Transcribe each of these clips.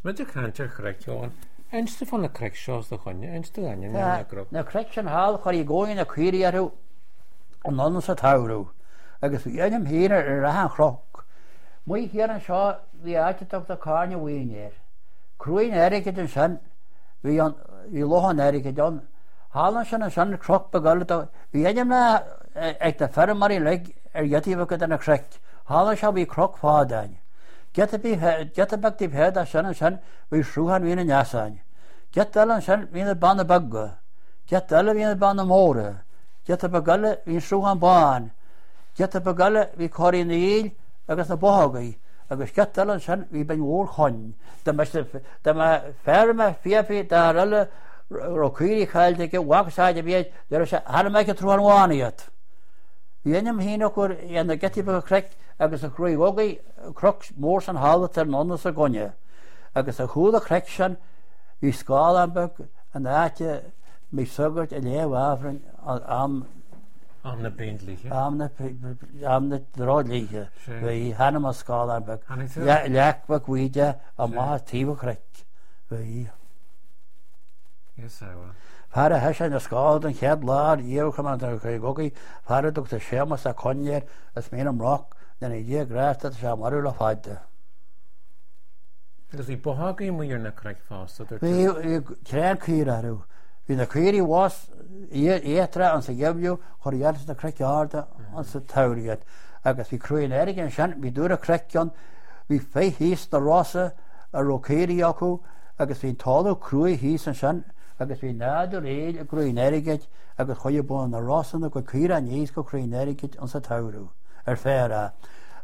Smid y canter correct on. Einste van de correct shows the honey. Einste dan you na grop. Na correction hall chor I going a query aru an non sa tauru. Agus vi enim here rahan chrok. Moi here an shaw vi atit of the carne wiener. Cruin Eric den san vi lohan Eric don. Hallan san san chrok begal vi enim na ek the fermary leg yeti vak den a crack. Hallan shall be chrok fadan. Get a back the head as san we shruhan wien yasan. Get allan san wien the ban the bugger. Get alle wien the ban the more. Get a bagalle wien shruhan ban. Get a bagalle we call in the eel agus the bohagi. Agus get allan san we ben war hon. The ferme fiafi da alle rokiri khalde ke walk side be there is a make it through one yet. Vienem hinokur and the getty crack agus a croi wogi crux more and hallet and none of gonje. Agus a hula craction we scalenburg and that me sugared and leavafren Am the Bentley. Am the rodlige. We hanema scalenburg. Lakbuk weja a ma tiva crack. We Yes, I will. Fara heshan a scald and head lad, you come on to Gogi, Fara took the Shamas a conyer, as made him rock, then a year grass that Shamarula fighter. Because we bohagi when you're not correct fast. We can't clear out. When the query was Etra and say you, or yet the crack yard on the tower yet. I guess we create an egg and shan't we do the crack on. We face he's the rossa, a rokeri yaku, I guess we tall crew he's and shan't. Agus vi nader a green eriget agus choje bon na rossen go kira an jees go green eriget on sa tauru fera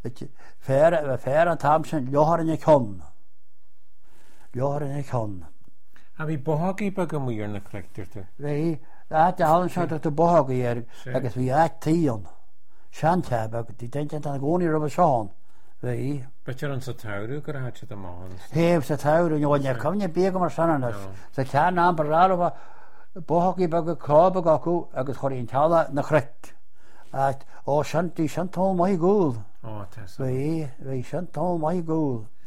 an tamsen johar in kon Have we bohagi bagam we are na corrector we that allen shot to bohagi agus vi at tion shanta bag di denken an goni rubber shawn we But you're on sa tauru go hatch the mohans. Hev sa tauru you when come you big mar sanan sa can number rava bohagi bag club gaku agus chorin tala na correct at o shanti shantol my goal Oh tess we shantol my goal